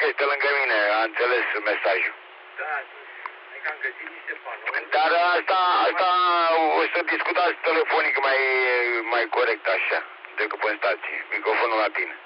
este lângă mine, a înțeles mesajul. Da, că am găsit niște panouri. Dar asta o să discutați telefonic mai corect așa, decât pe stație. Microfonul la tine.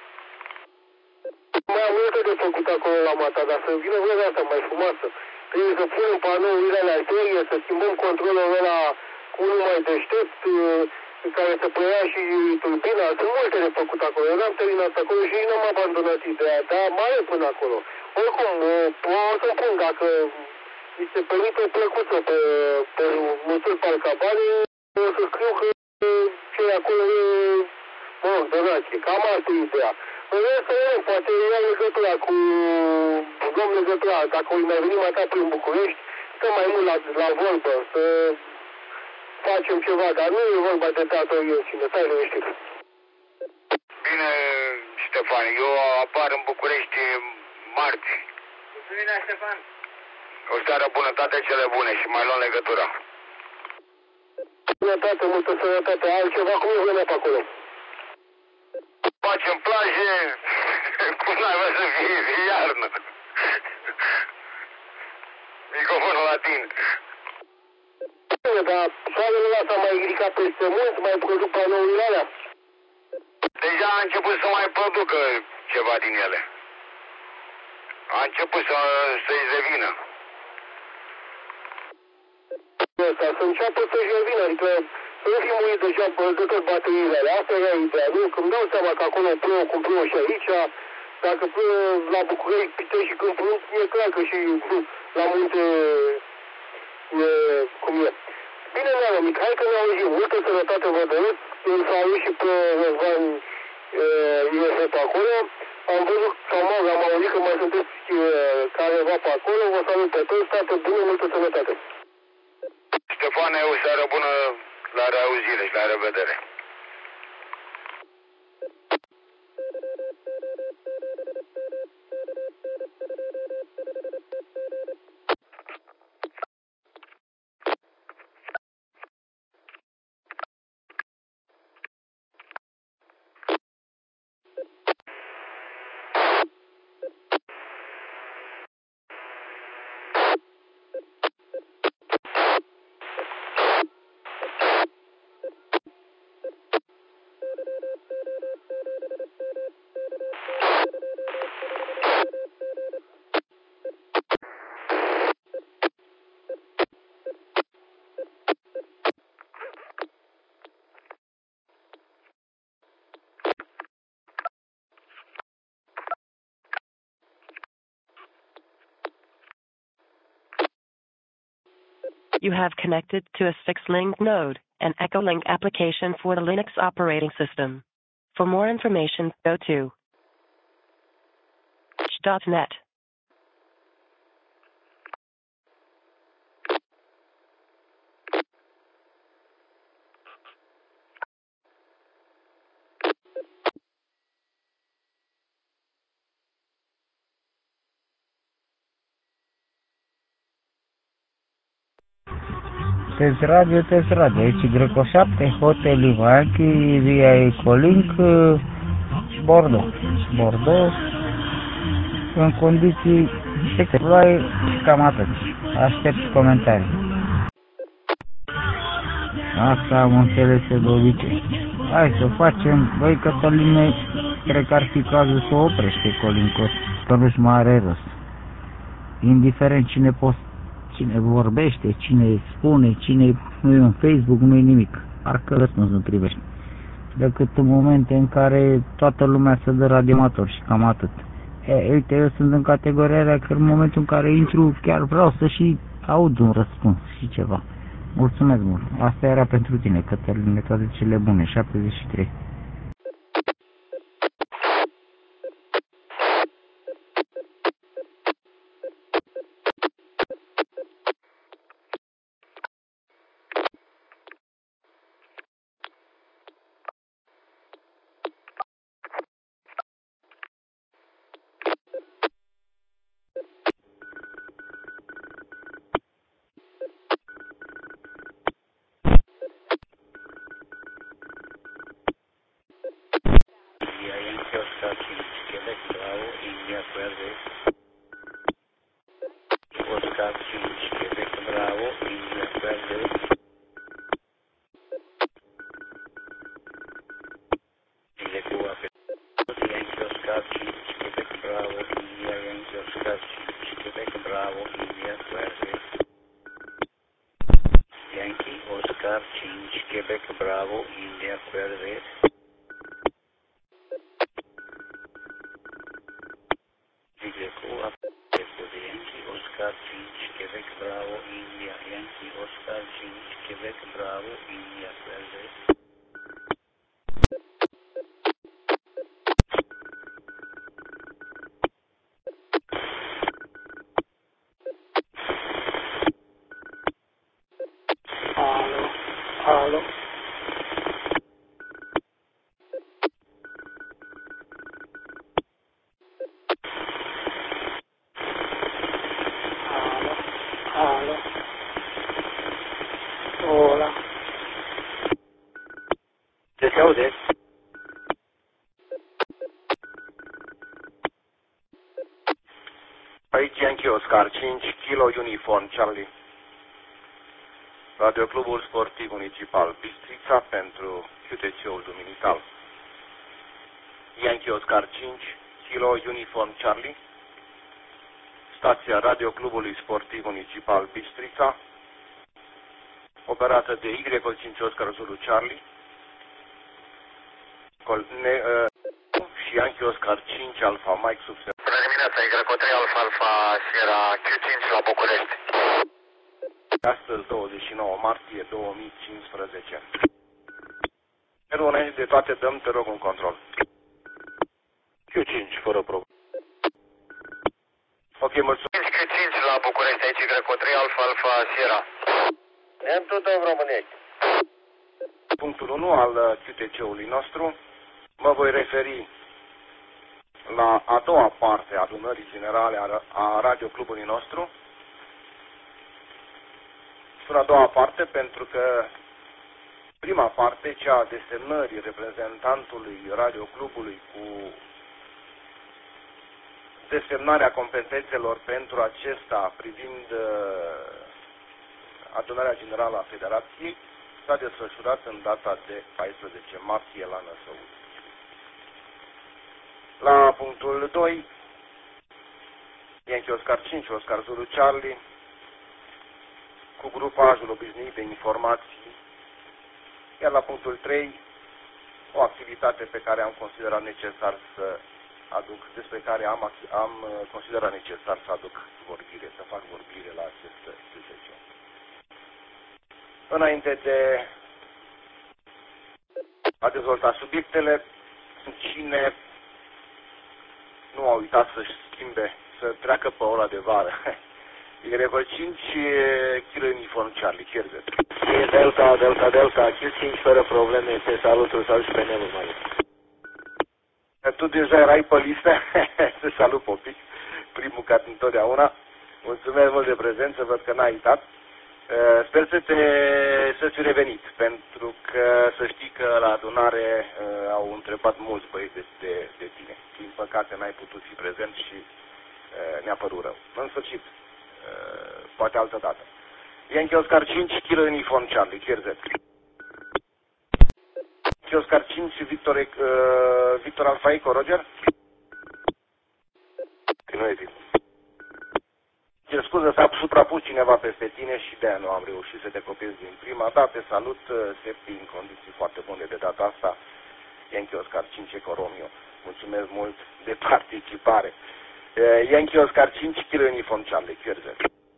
Mai am multe de făcut acolo la mata, dar să vină vremea asta mai frumoasă. Trebuie să punem panourile alea serie, să schimbăm controlul ăla cu unul mai deștept, care să preia și turbina. Sunt multe de făcut acolo. Eu n-am terminat acolo și n-am abandonat ideea, dar mai e până acolo. Oricum, o să pun, dacă mi se permite o plăcuță pe măsuri parcabane, o să scriu că ce acolo e, donație. Cam asta e ideea. În rest, poate ia legătura cu domnul legătura, dacă îi mai venim atât prin București, stăm mai mult la vorbă, să facem ceva, dar nu e vorba de datorie în sine, stai liniștit. Bine, Ștefan, eu apar în București marți. Mulțumim, Ștefan. O seară bună, toate cele bune și mai luăm legătura. Sănătate, multă sănătate, altceva, cum e vremea pe acolo? Facem plaje, cum n-ai vrea să fie iarnă. Microfonul la tine. Bine, dar soarele ăsta mai ridicat peste mult, mai produc panourile alea? Deja a început să mai producă ceva din ele. A început să-i revină. Asta, să înceapă să-și revină, adică să nu fim murit deja de tot bateriile alea. Asta era ideea, nu? Când dau seama că acolo plouă cum plouă și aici, dacă plouă la București, Pitești și Câmpul, e clar că și la munte cum e. Bine, mea, mic, hai că ne auzim. Multă sănătate vă doresc. Îl salut și pe Răzvan Iosef pe acolo. Am văzut, sau am auzit că mai sunteți careva pe acolo. Vă salut pe toți, toate bune, multă sănătate. Ștefane, o seară bună, la reauzire și la revedere. You have connected to a Fixlink node, an Echolink application for the Linux operating system. For more information, go to .net. Test radio, aici Greco 7, Hotel Ivaki, via Ecolink, Bordeaux, în condiții de ploaie și cam atât. Aștept comentarii. Asta am înțeles de obicei. Hai să facem, băi Cătăline, cred că ar fi cazul să oprește Ecolinkul, că nu-și mai are rost. Indiferent cine vorbește, cine spune, cine nu e în Facebook, nu e nimic. Parcă răspuns nu privește. Decât în momente în care toată lumea se dă radioamator și cam atât. Uite, eu sunt în categoria aia că în momentul în care intru chiar vreau să și aud un răspuns și ceva. Mulțumesc mult. Asta era pentru tine, Cătăline, toate cele bune. 73. Bravo, India, Quebec. Yankee, Oscar, 5, Quebec, Bravo, India, Yankee, Oscar, 5, Quebec, Bravo, India, Quebec. Alo. Alo. Hola. Se aude? Aici Yankee Oscar, 5 Kilo Uniform Charlie. Radioclubul Sportiv Municipal Bistrița pentru QTC-ul Duminical. Yankee Oscar 5 Kilo Uniform Charlie. Stația Radioclubului Sportiv Municipal Bistrița, operată de Y5 Oscar Zulu Charlie și Yankee Oscar 5 Alpha Mike subsemn. Bună dimineața, Y3 Alfa Alfa Sierra Q5 la București. Astăzi, 29 martie 2015. Pero înainte de toate, dăm, te rog, un control. Q5, fără problemă. Ok, mulțumesc. Q5 la București, aici Y3 Alfa Alfa Sierra. Ne-am tot în România. Punctul 1 al QTC-ului nostru, mă voi referi la a doua parte a adunării generale a radioclubului nostru. Spun a doua parte pentru că prima parte, cea a desemnării reprezentantului radioclubului cu desemnarea competențelor pentru acesta privind adunarea generală a Federației, s-a desfășurat în data de 14 martie la Năsăud. La punctul 2, Yankee Oscar 5, Oscar Zulu Charlie, cu grupajul obișnuit de informații, iar la punctul 3, o activitate pe care am considerat necesar să aduc, despre care am considerat necesar să aduc vorbire, să fac vorbire la acest QTC. Înainte de a dezvolta subiectele, cine nu a uitat să-și schimbe, să treacă pe ora de vară. Y5 Kilo Uniform Charlie, Cherzet. Delta, Delta, Delta, Q5 fără probleme, te salutul, salut și pe Nelu, mai. Tu deja erai pe listă, te salut, Popic, primul ca întotdeauna. Mulțumesc mult de prezență, văd că n-ai uitat. Sper să fi revenit, pentru că să știi că la adunare au întrebat mulți băieți de tine. Din păcate n-ai putut fi prezent și ne-a părut rău. În sfârșit, poate altă dată. Yankee Oscar 5, Kilo Uniform Charlie, Cherzet. Yankee Oscar 5, Victor Alfa Eco, Roger. Că nu e timp. Cer scuze, s-a suprapus cineva peste tine și de-aia nu am reușit să te copiez din prima. Da, te salut, Sepi, în condiții foarte bune de data asta. Yankee Oscar 5 Eco Romeo. Mulțumesc mult de participare. Yankee Oscar 5 Kilo Uniform Charlie, Cherzet.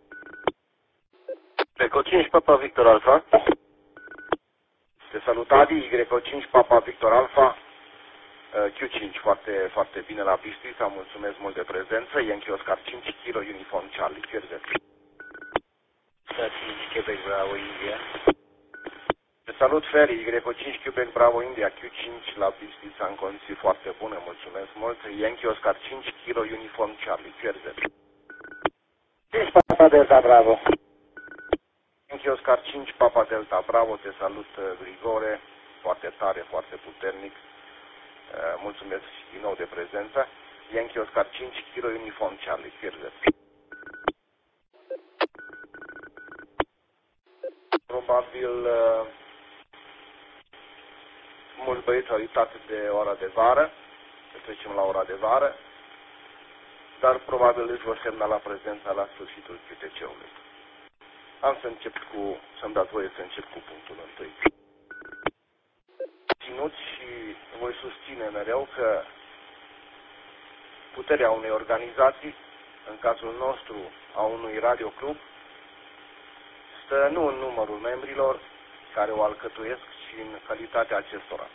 Eco 5 Papa Victor Alpha. Te salut, Adi, Y5 Papa Victor Alpha. Q5, foarte, foarte bine la Bistrița, mulțumesc mult de prezență. Yankee Oscar 5 Kilo Uniform Charlie, Cherzet. Oscar 5 Quebec Bravo India. Te salut, Ferry, Y5 Quebec Bravo India, Q5 la Bistrița în condiții foarte bune, mulțumesc mult. Yankee Oscar 5 Kilo Uniform Charlie, Cherzet. 5 Papa Delta Bravo. Yankee Oscar 5 Papa Delta Bravo, te salut, Grigore, foarte tare, foarte puternic. Mulțumesc din nou de prezență. Yankee Oscar 5 Kilo Uniform Charlie, Cherzet. Probabil mulți băieți au uitat de ora de vară, să trecem la ora de vară, dar probabil își vor semnala prezența la sfârșitul QTC-ului. Am să încep să-mi dați voie să încep cu punctul 1. ținut și voi susține mereu că puterea unei organizații, în cazul nostru a unui radioclub, stă nu în numărul membrilor care o alcătuiesc, ci în calitatea acestora.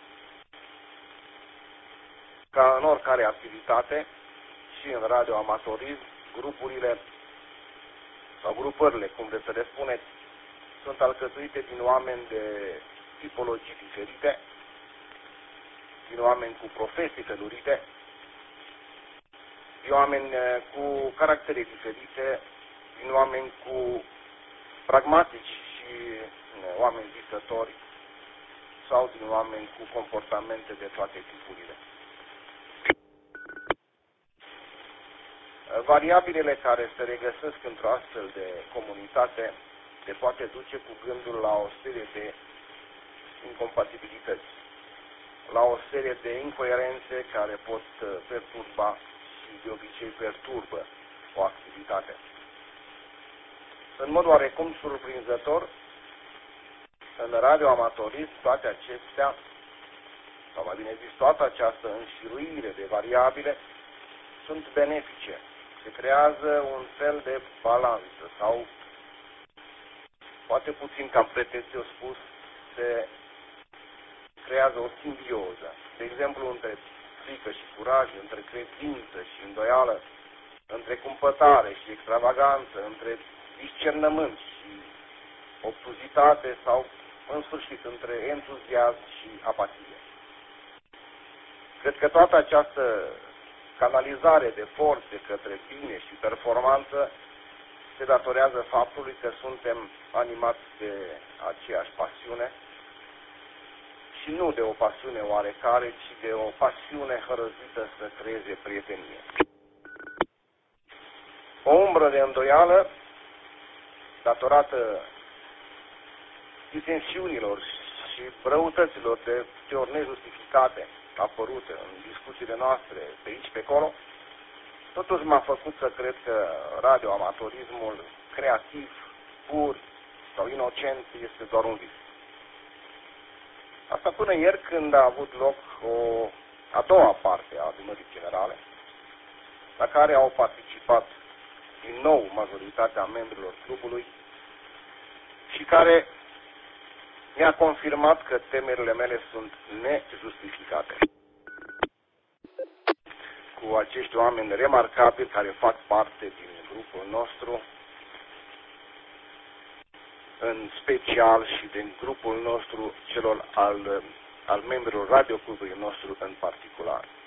Ca în oricare activitate, și în radioamatorism, grupurile sau grupările, cum vreți să le spuneți, sunt alcătuite din oameni de tipologii diferite, din oameni cu profesii felurite, din oameni cu caractere diferite, din oameni cu pragmatici și oameni visători sau din oameni cu comportamente de toate tipurile. Variabilele care se regăsesc într-o astfel de comunitate se poate duce cu gândul la o serie de incompatibilități, la o serie de incoerențe care pot perturba și de obicei perturbă o activitate. În mod oarecum surprinzător, în radioamatorism toate acestea, sau mai bine zis, toată această înșiruire de variabile sunt benefice. Se creează un fel de balanță sau, poate puțin cam pretențios spus, se creează o simbioză. De exemplu, între frică și curaj, între credință și îndoială, între cumpătare și extravaganță, între discernământ și obtuzitate sau, în sfârșit, între entuziasm și apatie. Cred că toată această canalizare de forțe către bine și performanță se datorează faptului că suntem animați de aceeași pasiune și nu de o pasiune oarecare, ci de o pasiune hărăzită să creeze prietenie. O umbră de îndoială, datorată disensiunilor și răutăților de ori nejustificate apărute în discuțiile noastre pe aici, pe acolo, totuși m-a făcut să cred că radioamatorismul creativ, pur sau inocent este doar un vis. Asta până ieri, când a avut loc a doua parte a adunării generale, la care au participat din nou majoritatea membrilor clubului și care mi-a confirmat că temerile mele sunt nejustificate. Cu acești oameni remarcabili care fac parte din grupul nostru, în special și din grupul nostru celor al membrilor radioclubului nostru în particular.